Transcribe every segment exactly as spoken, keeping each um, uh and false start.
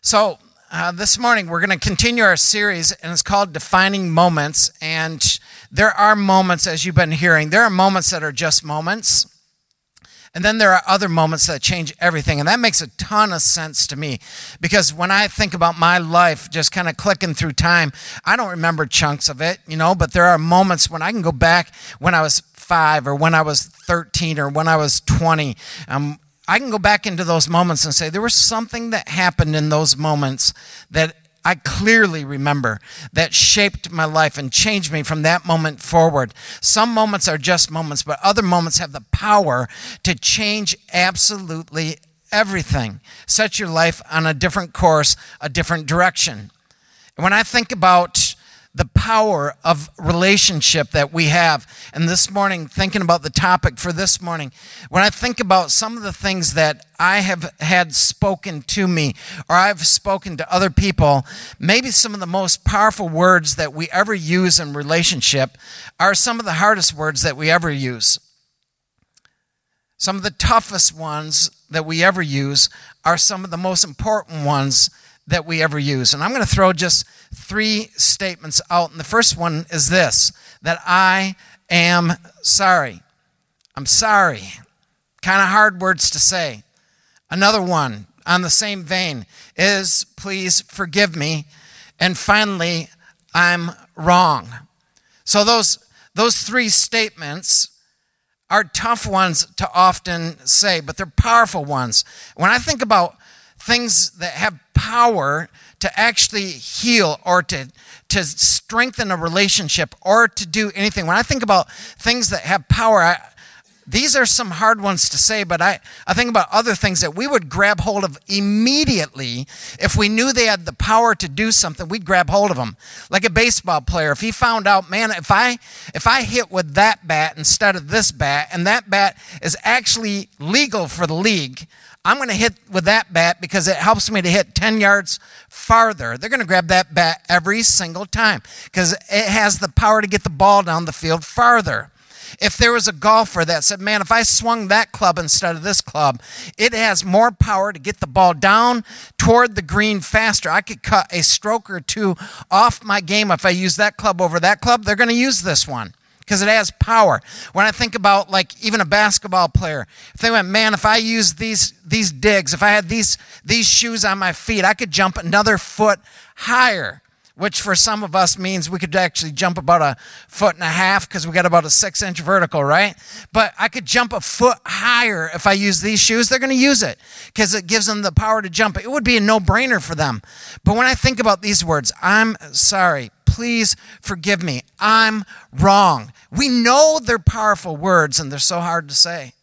So uh, this morning we're going to continue our series, and it's called Defining Moments. And there are moments, as you've been hearing, there are moments that are just moments. And then there are other moments that change everything. And that makes a ton of sense to me. Because when I think about my life just kind of clicking through time, I don't remember chunks of it, you know, but there are moments when I can go back when I was five or when I was thirteen or when I was twenty. Um, I can go back into those moments and say there was something that happened in those moments that I clearly remember that shaped my life and changed me from that moment forward. Some moments are just moments, but other moments have the power to change absolutely everything. Set your life on a different course, a different direction. And when I think about the power of relationship that we have, and this morning, thinking about the topic for this morning, when I think about some of the things that I have had spoken to me, or I've spoken to other people, maybe some of the most powerful words that we ever use in relationship are some of the hardest words that we ever use. Some of the toughest ones that we ever use are some of the most important ones that we ever use. And I'm going to throw just three statements out. And the first one is this, that I am sorry. I'm sorry. Kind of hard words to say. Another one on the same vein is please forgive me. And finally, I'm wrong. So those, those three statements are tough ones to often say, but they're powerful ones. When I think about things that have power to actually heal or to, to strengthen a relationship or to do anything. When I think about things that have power, I, these are some hard ones to say, but I, I think about other things that we would grab hold of immediately. If we knew they had the power to do something, we'd grab hold of them. Like a baseball player, if he found out, man, if I if I hit with that bat instead of this bat, and that bat is actually legal for the league, I'm going to hit with that bat because it helps me to hit ten yards farther. They're going to grab that bat every single time because it has the power to get the ball down the field farther. If there was a golfer that said, man, if I swung that club instead of this club, it has more power to get the ball down toward the green faster. I could cut a stroke or two off my game if I use that club over that club. They're going to use this one because it has power. When I think about like even a basketball player, if they went, man, if I use these these digs, if I had these these shoes on my feet, I could jump another foot higher, which for some of us means we could actually jump about a foot and a half because we got about a six-inch vertical, right? But I could jump a foot higher if I use these shoes. They're going to use it because it gives them the power to jump. It would be a no-brainer for them. But when I think about these words, I'm sorry, please forgive me, I'm wrong. We know they're powerful words and they're so hard to say.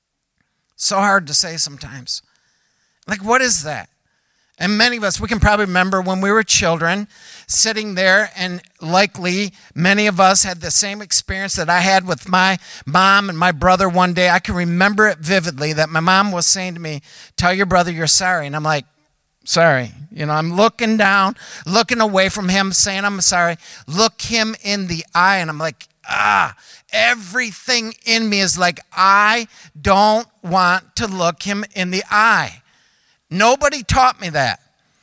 So hard to say sometimes. Like, what is that? And many of us, we can probably remember when we were children sitting there, and likely many of us had the same experience that I had with my mom and my brother one day. I can remember it vividly that my mom was saying to me, tell your brother you're sorry. And I'm like, sorry. You know, I'm looking down, looking away from him, saying I'm sorry. Look him in the eye, and I'm like, ah, everything in me is like, I don't want to look him in the eye. Nobody taught me that.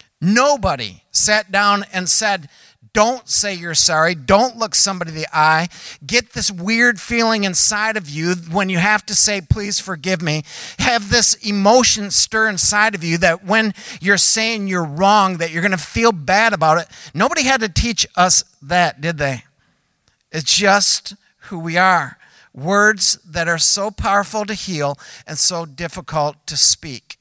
Nobody sat down and said, don't say you're sorry. Don't look somebody in the eye. Get this weird feeling inside of you when you have to say, please forgive me. Have this emotion stir inside of you that when you're saying you're wrong, that you're going to feel bad about it. Nobody had to teach us that, did they? It's just who we are. Words that are so powerful to heal and so difficult to speak.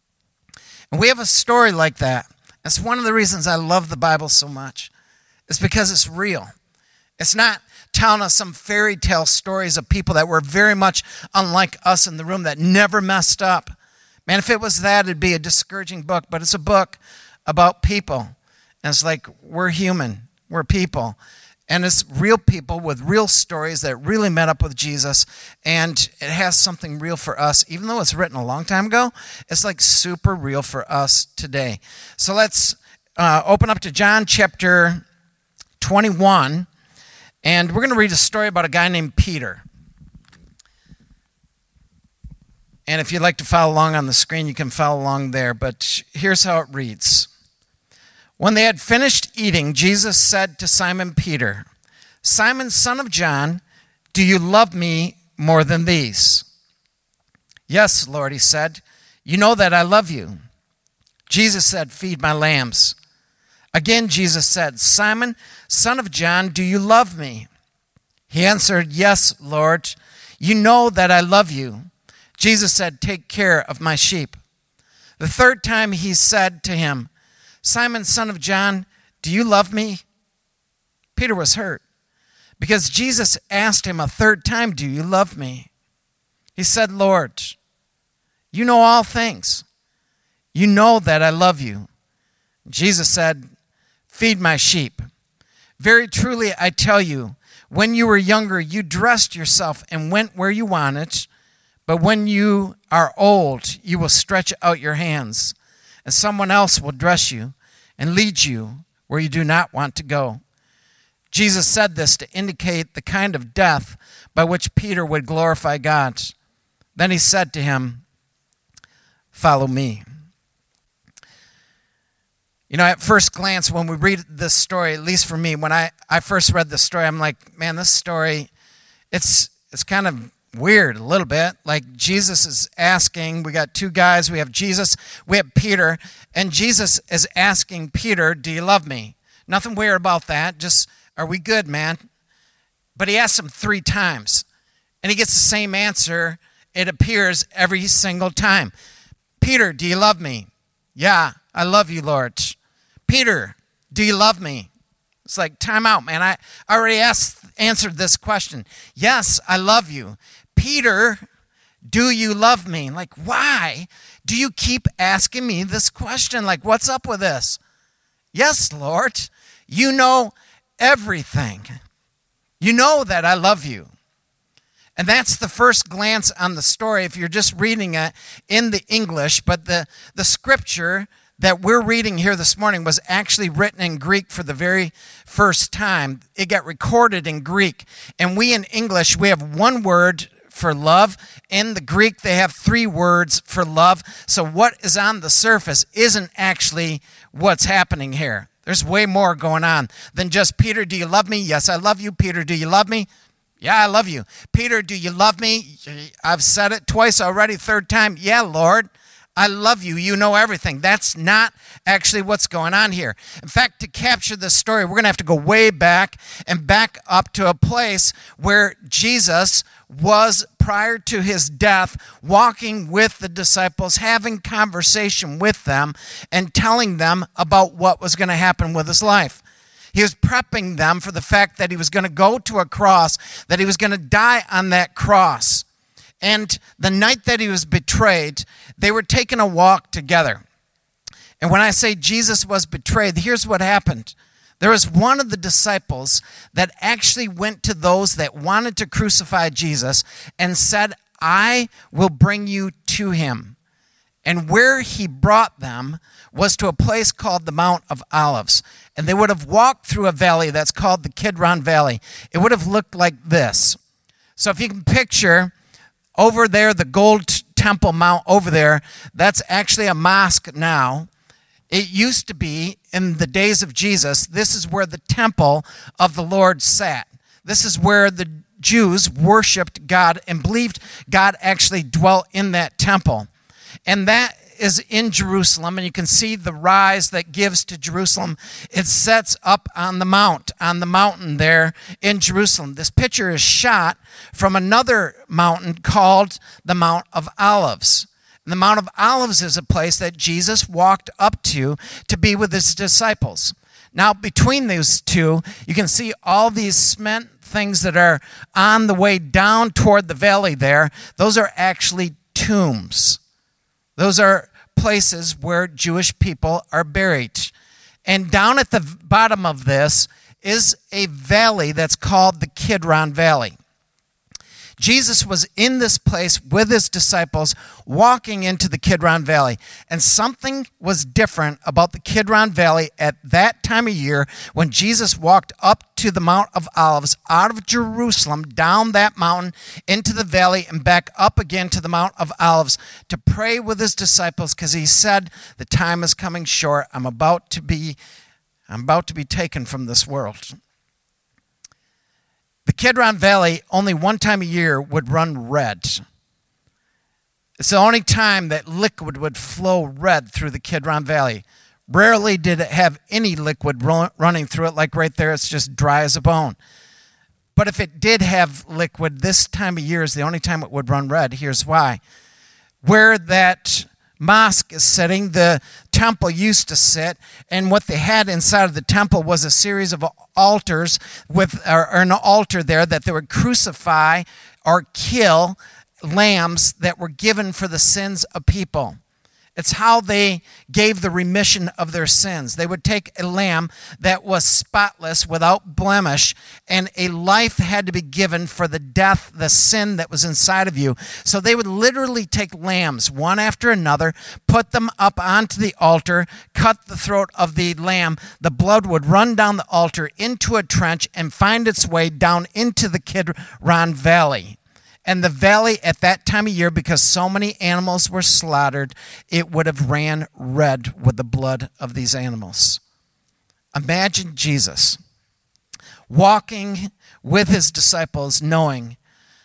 And we have a story like that. That's one of the reasons I love the Bible so much. It's because it's real. It's not telling us some fairy tale stories of people that were very much unlike us in the room that never messed up. Man, if it was that, it'd be a discouraging book. But it's a book about people. And it's like, we're human. We're people. And it's real people with real stories that really met up with Jesus. And it has something real for us. Even though it's written a long time ago, it's like super real for us today. So let's uh, open up to John chapter twenty-one. And we're going to read a story about a guy named Peter. And if you'd like to follow along on the screen, you can follow along there. But here's how it reads. When they had finished eating, Jesus said to Simon Peter, "Simon, son of John, do you love me more than these?" "Yes, Lord," he said. "You know that I love you." Jesus said, "Feed my lambs." Again, Jesus said, "Simon, son of John, do you love me?" He answered, "Yes, Lord. You know that I love you." Jesus said, "Take care of my sheep." The third time he said to him, "Simon, son of John, do you love me?" Peter was hurt because Jesus asked him a third time, "Do you love me?" He said, "Lord, you know all things. You know that I love you." Jesus said, "Feed my sheep. Very truly, I tell you, when you were younger, you dressed yourself and went where you wanted. But when you are old, you will stretch out your hands, and someone else will dress you and lead you where you do not want to go." Jesus said this to indicate the kind of death by which Peter would glorify God. Then he said to him, "Follow me." You know, at first glance, when we read this story, at least for me, when I, I first read this story, I'm like, man, this story, it's it's kind of weird a little bit. Like Jesus is asking, we got two guys, we have Jesus, we have Peter, and Jesus is asking Peter, "Do you love me?" Nothing weird about that, just, are we good, man? But he asks him three times, and he gets the same answer, it appears, every single time. "Peter, do you love me?" "Yeah, I love you, Lord." "Peter, do you love me?" It's like, time out, man. I already asked, answered this question. "Yes, I love you." "Peter, do you love me?" Like, why do you keep asking me this question? Like, what's up with this? "Yes, Lord, you know everything. You know that I love you." And that's the first glance on the story if you're just reading it in the English. But the, the scripture that we're reading here this morning was actually written in Greek for the very first time. It got recorded in Greek. And we in English, we have one word for love. In the Greek, they have three words for love. So what is on the surface isn't actually what's happening here. There's way more going on than just, "Peter, do you love me?" "Yes, I love you." "Peter, do you love me?" "Yeah, I love you." "Peter, do you love me?" "I've said it twice already, third time." "Yeah, Lord, I love you. You know everything." That's not actually what's going on here. In fact, to capture this story, we're going to have to go way back and back up to a place where Jesus was, prior to his death, walking with the disciples, having conversation with them, and telling them about what was going to happen with his life. He was prepping them for the fact that he was going to go to a cross, that he was going to die on that cross. And the night that he was betrayed, they were taking a walk together. And when I say Jesus was betrayed, here's what happened. There was one of the disciples that actually went to those that wanted to crucify Jesus and said, "I will bring you to him." And where he brought them was to a place called the Mount of Olives. And they would have walked through a valley that's called the Kidron Valley. It would have looked like this. So if you can picture over there, the gold temple mount over there, that's actually a mosque now. It used to be, in the days of Jesus, this is where the temple of the Lord sat. This is where the Jews worshiped God and believed God actually dwelt in that temple. And that is in Jerusalem, and you can see the rise that gives to Jerusalem. It sets up on the mount, on the mountain there in Jerusalem. This picture is shot from another mountain called the Mount of Olives. And the Mount of Olives is a place that Jesus walked up to to be with his disciples. Now, between these two, you can see all these cement things that are on the way down toward the valley there. Those are actually tombs. Those are places where Jewish people are buried. And down at the bottom of this is a valley that's called the Kidron Valley. Jesus was in this place with his disciples walking into the Kidron Valley. And something was different about the Kidron Valley at that time of year when Jesus walked up to the Mount of Olives out of Jerusalem, down that mountain into the valley and back up again to the Mount of Olives to pray with his disciples, because he said, the time is coming short. I'm about to be I'm about to be taken from this world. The Kidron Valley, only one time a year, would run red. It's the only time that liquid would flow red through the Kidron Valley. Rarely did it have any liquid running through it, like right there, it's just dry as a bone. But if it did have liquid, this time of year is the only time it would run red. Here's why. Where that mosque is sitting, the temple used to sit, and what they had inside of the temple was a series of altars with or, or an altar there that they would crucify or kill lambs that were given for the sins of people. It's how they gave the remission of their sins. They would take a lamb that was spotless, without blemish, and a life had to be given for the death, the sin that was inside of you. So they would literally take lambs, one after another, put them up onto the altar, cut the throat of the lamb. The blood would run down the altar into a trench and find its way down into the Kidron Valley. And the valley at that time of year, because so many animals were slaughtered, it would have ran red with the blood of these animals. Imagine Jesus walking with his disciples, knowing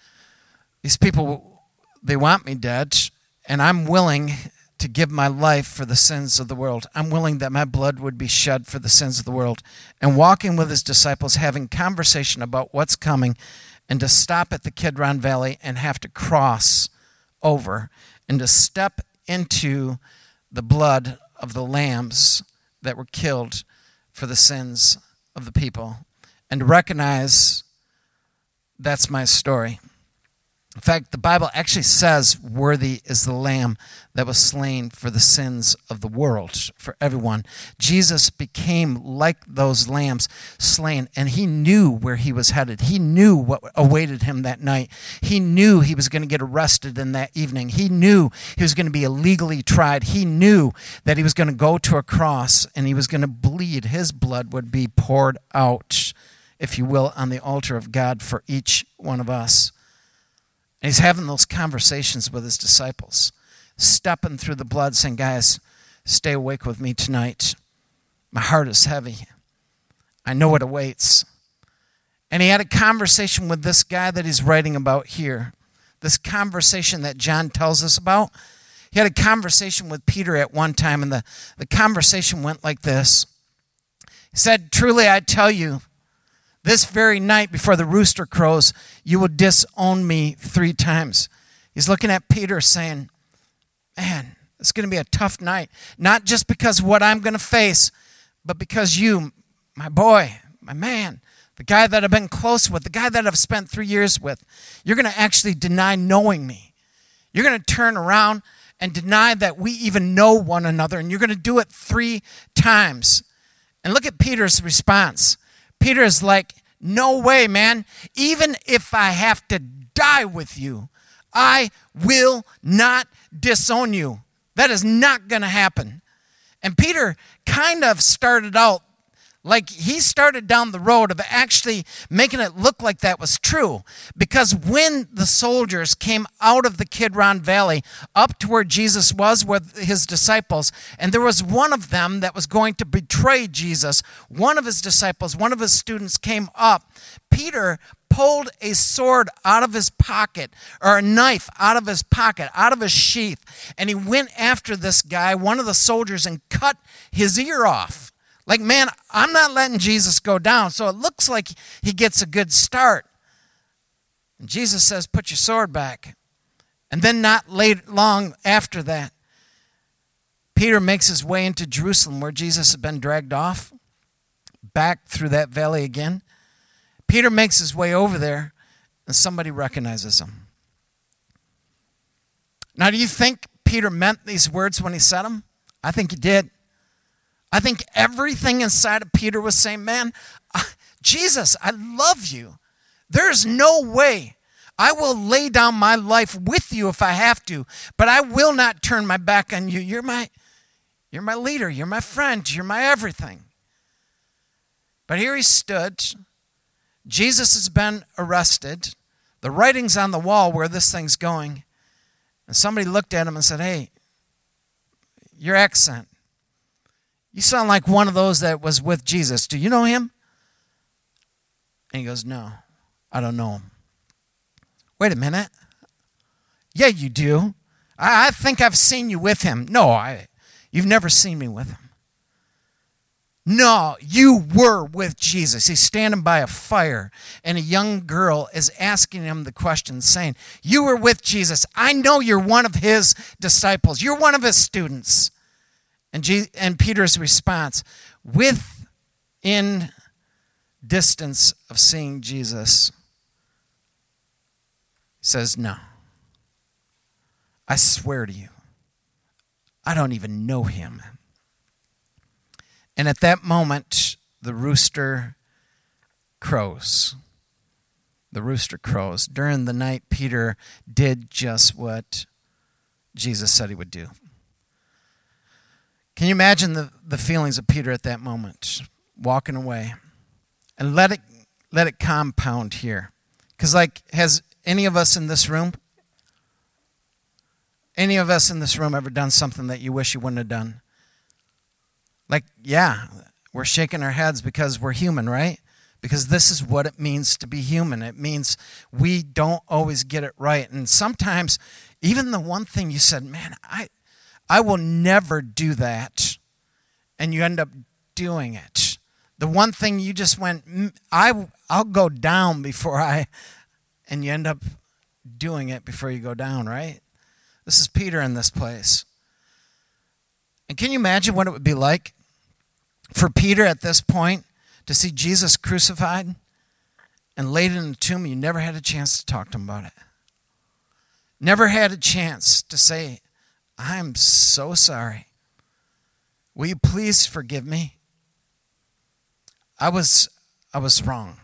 these people, they want me dead, and I'm willing to give my life for the sins of the world. I'm willing that my blood would be shed for the sins of the world. And walking with his disciples, having conversation about what's coming, and to stop at the Kidron Valley and have to cross over and to step into the blood of the lambs that were killed for the sins of the people, and to recognize that's my story. In fact, the Bible actually says, worthy is the lamb that was slain for the sins of the world, for everyone. Jesus became like those lambs slain, and he knew where he was headed. He knew what awaited him that night. He knew he was going to get arrested in that evening. He knew he was going to be illegally tried. He knew that he was going to go to a cross, and he was going to bleed. His blood would be poured out, if you will, on the altar of God for each one of us. And he's having those conversations with his disciples, stepping through the blood, saying, guys, stay awake with me tonight. My heart is heavy. I know what awaits. And he had a conversation with this guy that he's writing about here, this conversation that John tells us about. He had a conversation with Peter at one time, and the, the conversation went like this. He said, truly I tell you, this very night before the rooster crows, you will disown me three times. He's looking at Peter saying, man, it's going to be a tough night. Not just because of what I'm going to face, but because you, my boy, my man, the guy that I've been close with, the guy that I've spent three years with, you're going to actually deny knowing me. You're going to turn around and deny that we even know one another, and you're going to do it three times. And look at Peter's response. Peter is like, no way, man. Even if I have to die with you, I will not disown you. That is not going to happen. And Peter kind of started out like he started down the road of actually making it look like that was true. Because when the soldiers came out of the Kidron Valley up to where Jesus was with his disciples, and there was one of them that was going to betray Jesus, one of his disciples, one of his students came up, Peter pulled a sword out of his pocket, or a knife out of his pocket, out of his sheath, and he went after this guy, one of the soldiers, and cut his ear off. Like, man, I'm not letting Jesus go down. So it looks like he gets a good start. And Jesus says, put your sword back. And then not late, long after that, Peter makes his way into Jerusalem where Jesus had been dragged off, back through that valley again. Peter makes his way over there, and somebody recognizes him. Now, do you think Peter meant these words when he said them? I think he did. I think everything inside of Peter was saying, man, Jesus, I love you. There's no way. I will lay down my life with you if I have to, but I will not turn my back on you. You're my, you're my leader. You're my friend. You're my everything. But here he stood. Jesus has been arrested. The writing's on the wall where this thing's going. And somebody looked at him and said, hey, your accent, You sound like one of those that was with Jesus. Do you know him? And he goes, no, I don't know him. Wait a minute. Yeah, you do. I, I think I've seen you with him. No, I, you've never seen me with him. No, you were with Jesus. He's standing by a fire, and a young girl is asking him the question, saying, you were with Jesus. I know you're one of his disciples. You're one of his students. And, Je- and Peter's response, within distance of seeing Jesus, says, no. I swear to you, I don't even know him. And at that moment, the rooster crows. The rooster crows. During the night, Peter did just what Jesus said he would do. Can you imagine the, the feelings of Peter at that moment, walking away? And let it let it compound here. Because like, has any of us in this room, any of us in this room ever done something that you wish you wouldn't have done? Like, yeah, we're shaking our heads because we're human, right? Because this is what it means to be human. It means we don't always get it right. And sometimes, even the one thing you said, man, I, I will never do that, and you end up doing it. The one thing you just went, I, I'll go down before I, and you end up doing it before you go down, right? This is Peter in this place. And can you imagine what it would be like for Peter at this point to see Jesus crucified and laid in the tomb? You never had a chance to talk to him about it. Never had a chance to say, I'm so sorry. Will you please forgive me? I was I was wrong.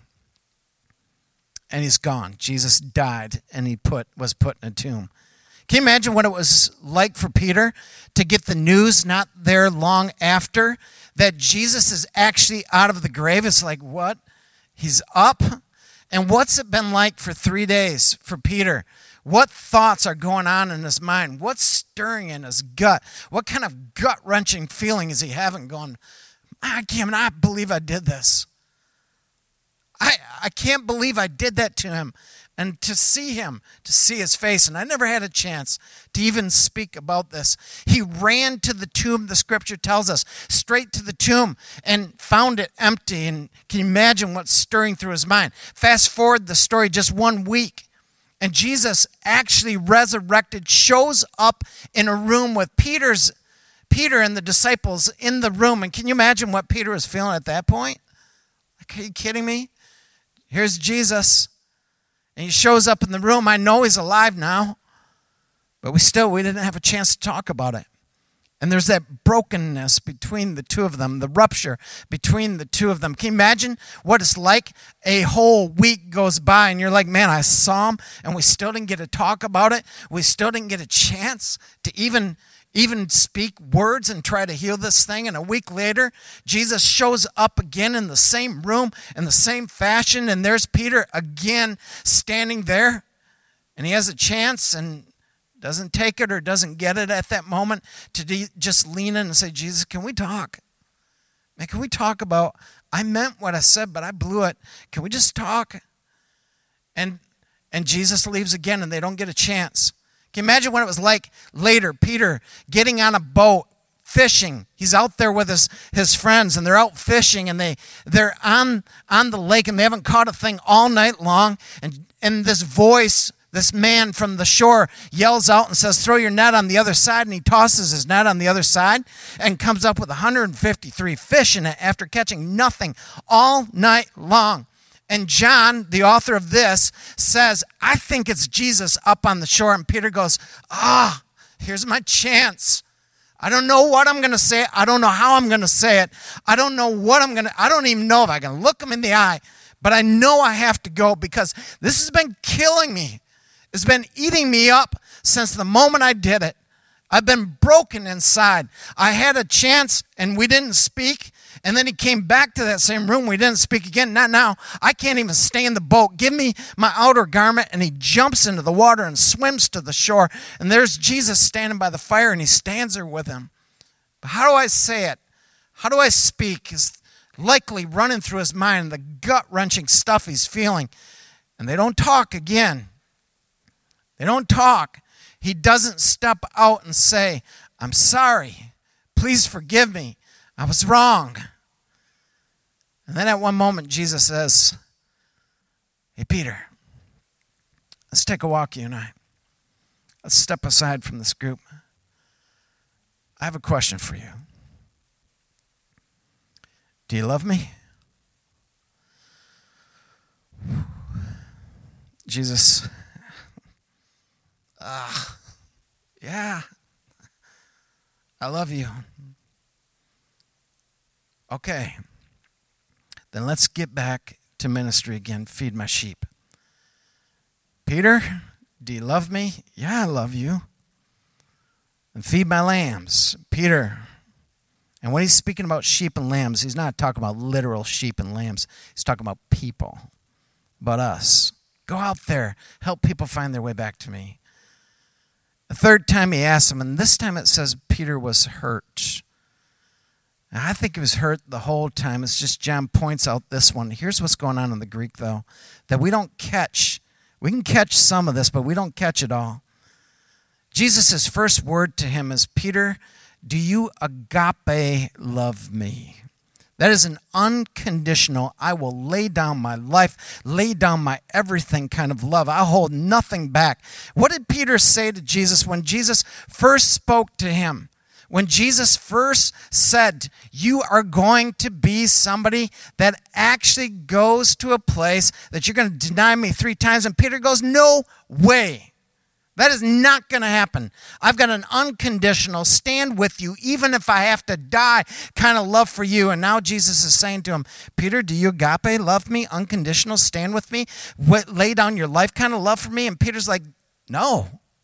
And he's gone. Jesus died and he put was put in a tomb. Can you imagine what it was like for Peter to get the news not there long after that Jesus is actually out of the grave? It's like, what? He's up? And what's it been like for three days for Peter? What thoughts are going on in his mind? What's stirring in his gut? What kind of gut-wrenching feeling is he having going, I cannot believe I did this. I, I can't believe I did that to him. And to see him, to see his face, and I never had a chance to even speak about this. He ran to the tomb, the scripture tells us, straight to the tomb and found it empty. And can you imagine what's stirring through his mind? Fast forward the story just one week, and Jesus actually resurrected, shows up in a room with Peter's, Peter and the disciples in the room. And can you imagine what Peter was feeling at that point? Like, are you kidding me? Here's Jesus. And he shows up in the room. I know he's alive now. But we still, we didn't have a chance to talk about it. And there's that brokenness between the two of them, the rupture between the two of them. Can you imagine what it's like? A whole week goes by and you're like, man, I saw him and we still didn't get to talk about it. We still didn't get a chance to even even speak words and try to heal this thing. And a week later, Jesus shows up again in the same room, in the same fashion, and there's Peter again standing there. And he has a chance and doesn't take it or doesn't get it at that moment to de- just lean in and say, Jesus, can we talk? Man, can we talk about, I meant what I said, but I blew it. Can we just talk? And and Jesus leaves again, and they don't get a chance. Can you imagine what it was like later, Peter getting on a boat, fishing. He's out there with his, his friends, and they're out fishing, and they, they're on, on the lake, and they haven't caught a thing all night long. And, and this voice, this man from the shore yells out and says, throw your net on the other side, and he tosses his net on the other side and comes up with one hundred fifty-three fish in it after catching nothing all night long. And John, the author of this, says, I think it's Jesus up on the shore. And Peter goes, ah, here's my chance. I don't know what I'm going to say. I don't know how I'm going to say it. I don't know what I'm going to, I don't even know if I can look him in the eye. But I know I have to go because this has been killing me. It's been eating me up since the moment I did it. I've been broken inside. I had a chance and we didn't speak. And then he came back to that same room. We didn't speak again. Not now. I can't even stay in the boat. Give me my outer garment. And he jumps into the water and swims to the shore. And there's Jesus standing by the fire, and he stands there with him. But how do I say it? How do I speak is likely running through his mind, the gut-wrenching stuff he's feeling. And they don't talk again. They don't talk. He doesn't step out and say, I'm sorry. Please forgive me. I was wrong. And then at one moment, Jesus says, hey, Peter, let's take a walk, you and I. Let's step aside from this group. I have a question for you. Do you love me? Jesus, uh, yeah, I love you. Okay, then let's get back to ministry again, feed my sheep. Peter, do you love me? Yeah, I love you. And feed my lambs. Peter, and when he's speaking about sheep and lambs, he's not talking about literal sheep and lambs. He's talking about people, about us. Go out there, help people find their way back to me. The third time he asks him, and this time it says Peter was hurt. Now, I think he was hurt the whole time. It's just John points out this one. Here's what's going on in the Greek, though, that we don't catch. We can catch some of this, but we don't catch it all. Jesus' first word to him is, Peter, do you agape love me? That is an unconditional, I will lay down my life, lay down my everything kind of love. I'll hold nothing back. What did Peter say to Jesus when Jesus first spoke to him? When Jesus first said, you are going to be somebody that actually goes to a place that you're going to deny me three times. And Peter goes, no way. That is not going to happen. I've got an unconditional stand with you, even if I have to die kind of love for you. And now Jesus is saying to him, Peter, do you agape love me? Unconditional stand with me? What, lay down your life kind of love for me? And Peter's like, no.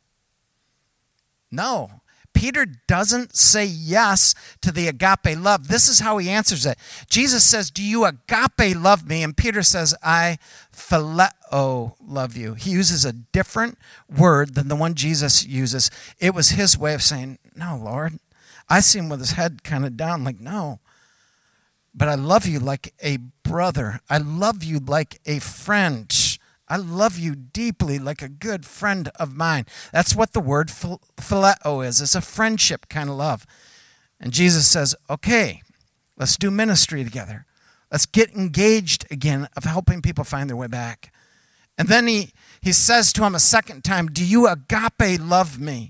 No. Peter doesn't say yes to the agape love. This is how he answers it. Jesus says, do you agape love me? And Peter says, I phileo love you. He uses a different word than the one Jesus uses. It was his way of saying, no, Lord. I see him with his head kind of down, like, no. But I love you like a brother. I love you like a friend. I love you deeply like a good friend of mine. That's what the word phileo is. It's a friendship kind of love. And Jesus says, okay, let's do ministry together. Let's get engaged again of helping people find their way back. And then he, he says to him a second time, do you agape love me?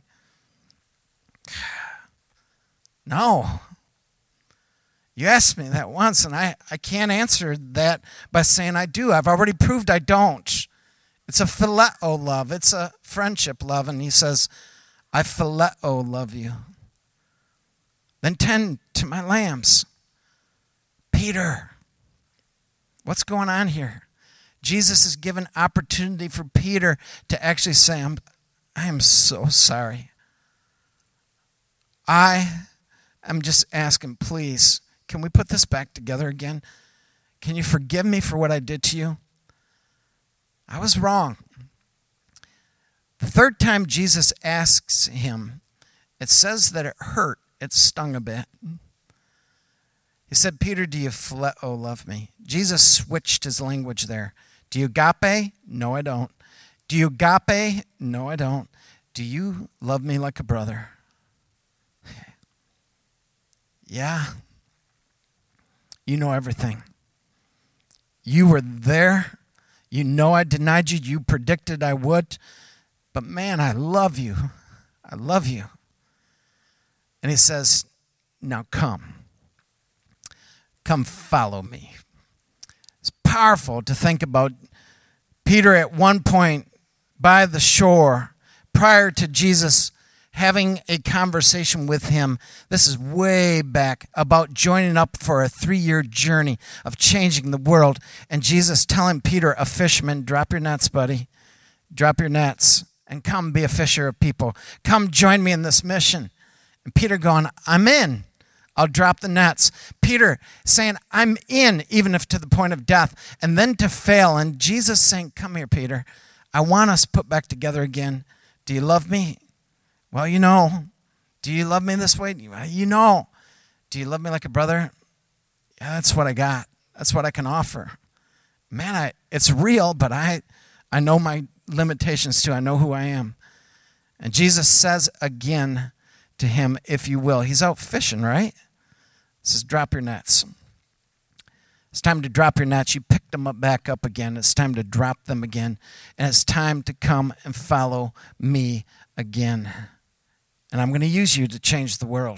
No. You asked me that once, and I, I can't answer that by saying I do. I've already proved I don't. It's a phileo love. It's a friendship love. And he says, I phileo love you. Then tend to my lambs. Peter, what's going on here? Jesus is given opportunity for Peter to actually say, I'm, I am so sorry. I am just asking, please, can we put this back together again? Can you forgive me for what I did to you? I was wrong. The third time Jesus asks him, it says that it hurt. It stung a bit. He said, Peter, do you phileo love me? Jesus switched his language there. Do you agape? No, I don't. Do you agape? No, I don't. Do you love me like a brother? Yeah. You know everything. You were there. You know I denied you. You predicted I would. But man, I love you. I love you. And he says, now come. Come follow me. It's powerful to think about Peter at one point by the shore prior to Jesus having a conversation with him. This is way back about joining up for a three-year journey of changing the world. And Jesus telling Peter, a fisherman, drop your nets, buddy. Drop your nets and come be a fisher of people. Come join me in this mission. And Peter going, I'm in. I'll drop the nets. Peter saying, I'm in, even if to the point of death, and then to fail. And Jesus saying, come here, Peter. I want us put back together again. Do you love me? Well, you know. Do you love me this way? You know. Do do you love me like a brother? Yeah, that's what I got. That's what I can offer. Man, I, it's real, but I, I know my limitations too. I know who I am. And Jesus says again to him, if you will. He's out fishing, right? He says, drop your nets. It's time to drop your nets. You picked them up back up again. It's time to drop them again. And it's time to come and follow me again. And I'm going to use you to change the world.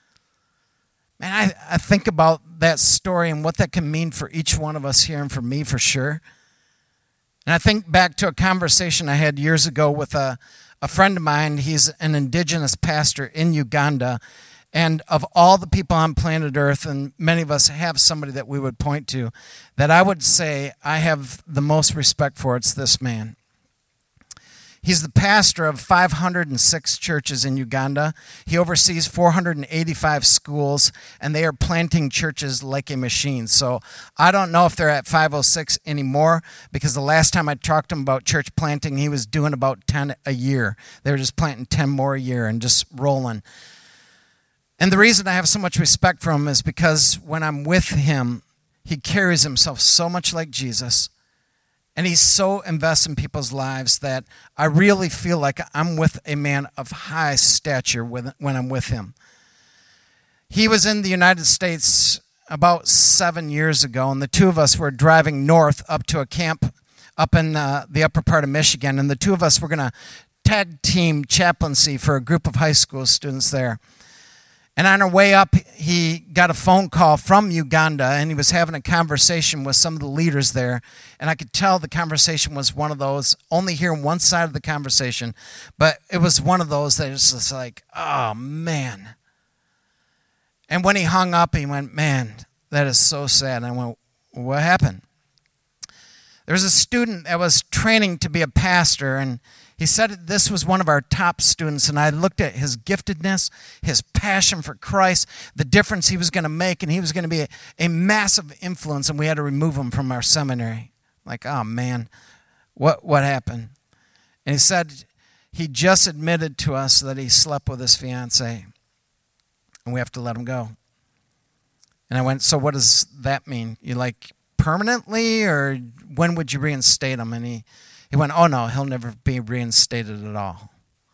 Man, I, I think about that story and what that can mean for each one of us here and for me for sure. And I think back to a conversation I had years ago with a, a friend of mine. He's an indigenous pastor in Uganda. And of all the people on planet Earth, and many of us have somebody that we would point to, that I would say I have the most respect for, it's this man. He's the pastor of five hundred six churches in Uganda. He oversees four hundred eighty-five schools, and they are planting churches like a machine. So I don't know if they're at five oh six anymore, because the last time I talked to him about church planting, he was doing about ten a year. They were just planting ten more a year and just rolling. And the reason I have so much respect for him is because when I'm with him, he carries himself so much like Jesus. And he's so invested in people's lives that I really feel like I'm with a man of high stature when I'm with him. He was in the United States about seven years ago, and the two of us were driving north up to a camp up in uh, the upper part of Michigan, and the two of us were going to tag team chaplaincy for a group of high school students there. And on our way up, he got a phone call from Uganda, and he was having a conversation with some of the leaders there. And I could tell the conversation was one of those, only hearing one side of the conversation, but it was one of those that was just like, oh, man. And when he hung up, he went, man, that is so sad. And I went, what happened? There was a student that was training to be a pastor, and he said this was one of our top students, and I looked at his giftedness, his passion for Christ, the difference he was going to make, and he was going to be a, a massive influence, and we had to remove him from our seminary. Like, oh, man, what what happened? And he said he just admitted to us that he slept with his fiancée, and we have to let him go. And I went, so what does that mean? You like permanently, or when would you reinstate him? And he He went, oh, no, he'll never be reinstated at all.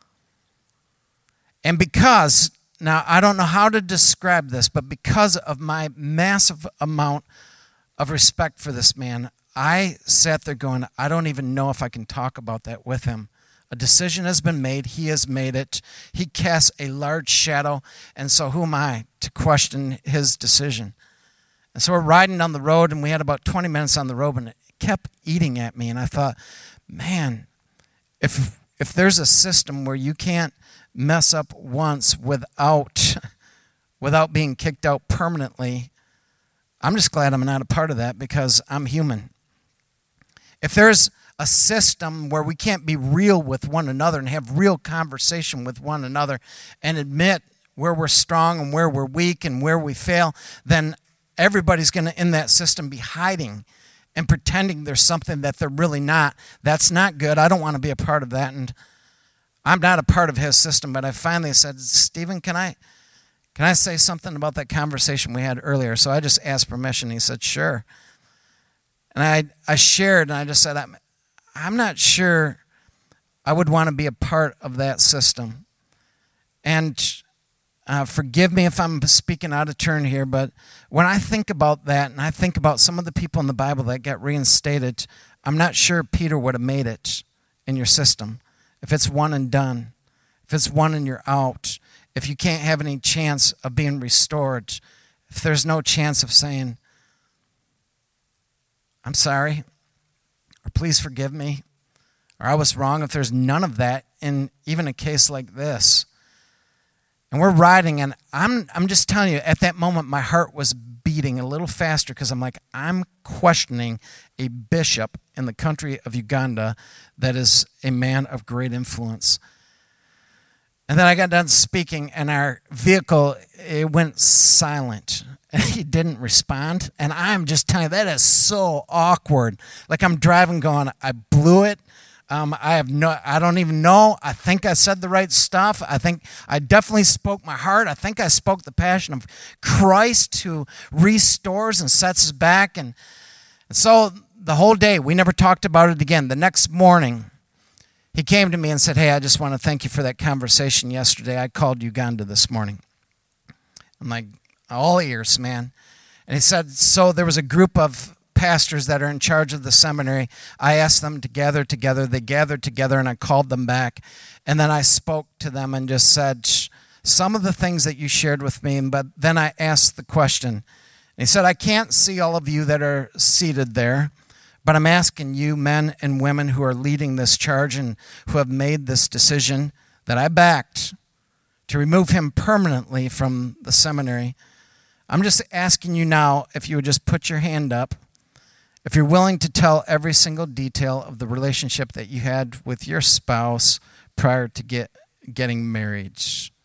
And because, now I don't know how to describe this, but because of my massive amount of respect for this man, I sat there going, I don't even know if I can talk about that with him. A decision has been made. He has made it. He casts a large shadow, and so who am I to question his decision? And so we're riding down the road, and we had about twenty minutes on the road, and it kept eating at me, and I thought, man, if if there's a system where you can't mess up once without without being kicked out permanently, I'm just glad I'm not a part of that, because I'm human. If there's a system where we can't be real with one another and have real conversation with one another and admit where we're strong and where we're weak and where we fail, then everybody's going to, in that system, be hiding and pretending there's something that they're really not. That's not good. I don't want to be a part of that, and I'm not a part of his system. But I finally said, Stephen, can I can I say something about that conversation we had earlier? So I just asked permission. He said, sure. And I I shared, and I just said, I'm, I'm not sure I would want to be a part of that system. And Uh, forgive me if I'm speaking out of turn here, but when I think about that, and I think about some of the people in the Bible that got reinstated, I'm not sure Peter would have made it in your system. If it's one and done, if it's one and you're out, if you can't have any chance of being restored, if there's no chance of saying, I'm sorry, or please forgive me, or I was wrong, if there's none of that in even a case like this. And we're riding, and I'm I'm just telling you, at that moment, my heart was beating a little faster, because I'm like, I'm questioning a bishop in the country of Uganda that is a man of great influence. And then I got done speaking, and our vehicle, it went silent. And he didn't respond. And I'm just telling you, that is so awkward. Like, I'm driving going, I blew it. Um, I have no, I don't even know. I think I said the right stuff. I think I definitely spoke my heart. I think I spoke the passion of Christ who restores and sets us back. And, and so the whole day, we never talked about it again. The next morning, he came to me and said, hey, I just want to thank you for that conversation yesterday. I called Uganda this morning. I'm like, all ears, man. And he said, so there was a group of pastors that are in charge of the seminary. I asked them to gather together. They gathered together, and I called them back. And then I spoke to them and just said, some of the things that you shared with me, but then I asked the question. And he said, I can't see all of you that are seated there, but I'm asking you, men and women who are leading this charge and who have made this decision that I backed to remove him permanently from the seminary. I'm just asking you now if you would just put your hand up, if you're willing to tell every single detail of the relationship that you had with your spouse prior to get getting married.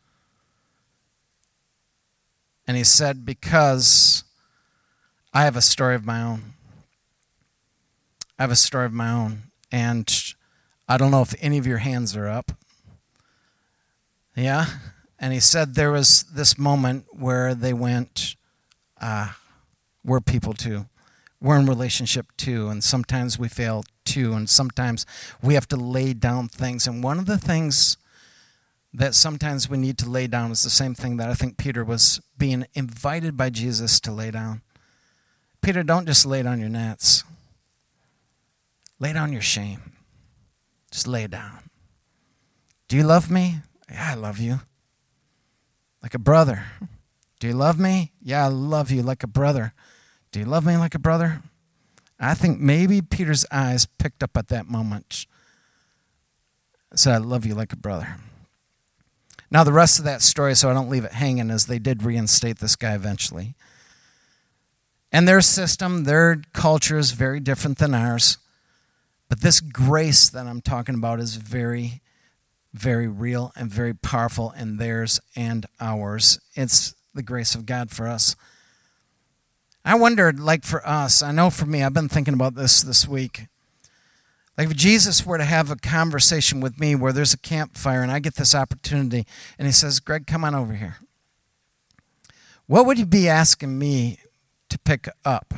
And he said, because I have a story of my own. I have a story of my own. And I don't know if any of your hands are up. Yeah? And he said there was this moment where they went, ah, we're people too. We're in relationship too, and sometimes we fail too, and sometimes we have to lay down things. And one of the things that sometimes we need to lay down is the same thing that I think Peter was being invited by Jesus to lay down. Peter, don't just lay down your nets. Lay down your shame. Just lay it down. Do you love me? Yeah, I love you. Like a brother. Do you love me? Yeah, I love you like a brother. Do you love me like a brother? I think maybe Peter's eyes picked up at that moment. Said, I love you like a brother. Now, the rest of that story, so I don't leave it hanging, is they did reinstate this guy eventually. And their system, their culture is very different than ours. But this grace that I'm talking about is very, very real and very powerful in theirs and ours. It's the grace of God for us. I wondered, like for us, I know for me, I've been thinking about this this week. Like if Jesus were to have a conversation with me where there's a campfire and I get this opportunity and he says, Greg, come on over here. What would he be asking me to pick up?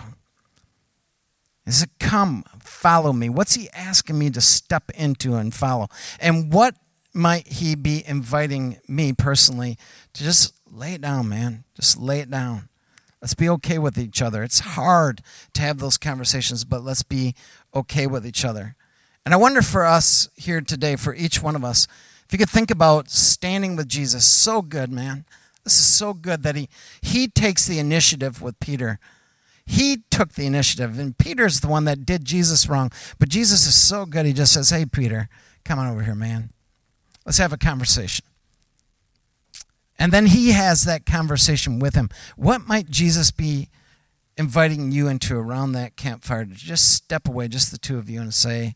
Is it come, follow me? What's he asking me to step into and follow? And what might he be inviting me personally to just lay it down, man? Just lay it down. Let's be okay with each other. It's hard to have those conversations, but let's be okay with each other. And I wonder for us here today, for each one of us, if you could think about standing with Jesus. So good, man. This is so good that he, he takes the initiative with Peter. He took the initiative, and Peter's the one that did Jesus wrong. But Jesus is so good, he just says, hey, Peter, come on over here, man. Let's have a conversation. And then he has that conversation with him. What might Jesus be inviting you into around that campfire to just step away, just the two of you, and say,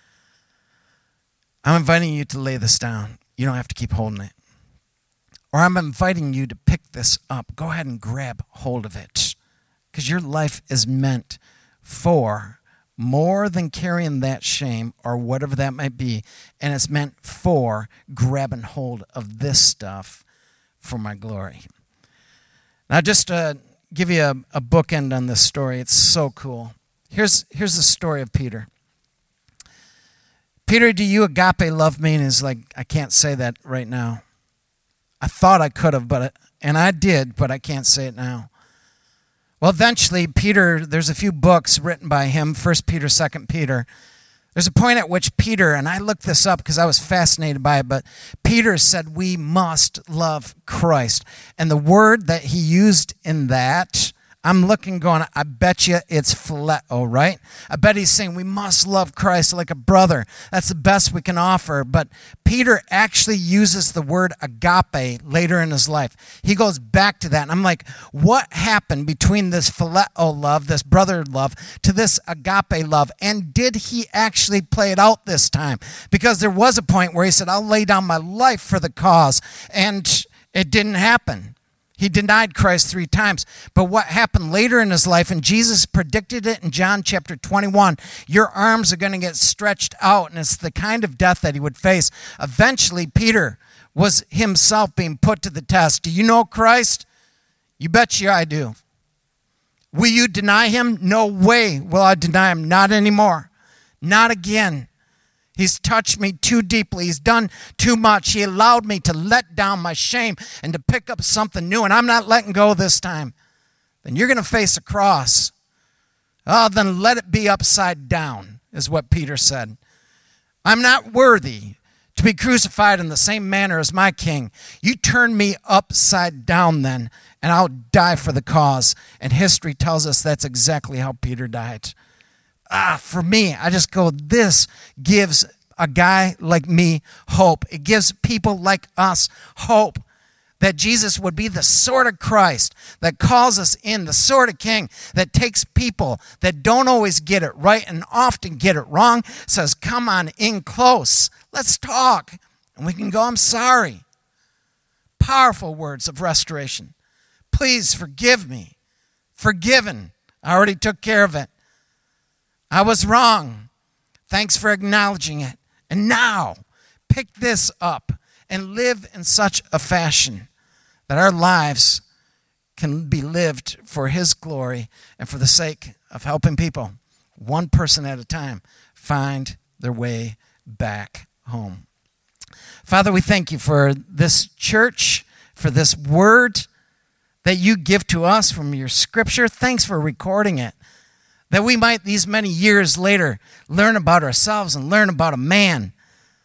I'm inviting you to lay this down. You don't have to keep holding it. Or I'm inviting you to pick this up. Go ahead and grab hold of it. Because your life is meant for more than carrying that shame or whatever that might be. And it's meant for grabbing hold of this stuff for my glory. Now, just to give you a, a bookend on this story, it's so cool. Here's, here's the story of Peter. Peter, do you agape love me? And he's like, I can't say that right now. I thought I could have, but and I did, but I can't say it now. Well, eventually, Peter, there's a few books written by him, First Peter, Second Peter. There's a point at which Peter, and I looked this up because I was fascinated by it, but Peter said we must love Christ. And the word that he used in that, I'm looking going, I bet you it's phileo, right? I bet he's saying we must love Christ like a brother. That's the best we can offer. But Peter actually uses the word agape later in his life. He goes back to that. And I'm like, what happened between this phileo love, this brother love, to this agape love? And did he actually play it out this time? Because there was a point where he said, I'll lay down my life for the cause. And it didn't happen. He denied Christ three times. But what happened later in his life, and Jesus predicted it in John chapter twenty-one, your arms are going to get stretched out, and it's the kind of death that he would face. Eventually, Peter was himself being put to the test. Do you know Christ? You bet you I do. Will you deny him? No way will I deny him. Not anymore. Not again. He's touched me too deeply. He's done too much. He allowed me to let down my shame and to pick up something new, and I'm not letting go this time. Then you're going to face a cross. Oh, then let it be upside down, is what Peter said. I'm not worthy to be crucified in the same manner as my king. You turn me upside down then, and I'll die for the cause. And history tells us that's exactly how Peter died. Ah, for me, I just go, this gives a guy like me hope. It gives people like us hope that Jesus would be the sort of Christ that calls us in, the sort of king that takes people that don't always get it right and often get it wrong, says, come on in close. Let's talk. And we can go, I'm sorry. Powerful words of restoration. Please forgive me. Forgiven. I already took care of it. I was wrong. Thanks for acknowledging it. And now, pick this up and live in such a fashion that our lives can be lived for his glory and for the sake of helping people, one person at a time, find their way back home. Father, we thank you for this church, for this word that you give to us from your scripture. Thanks for recording it, that we might, these many years later, learn about ourselves and learn about a man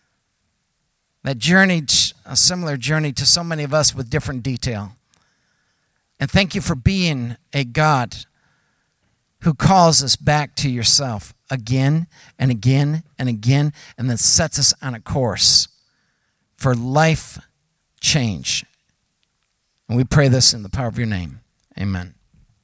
that journeyed a similar journey to so many of us with different detail. And thank you for being a God who calls us back to yourself again and again and again, and then sets us on a course for life change. And we pray this in the power of your name. Amen.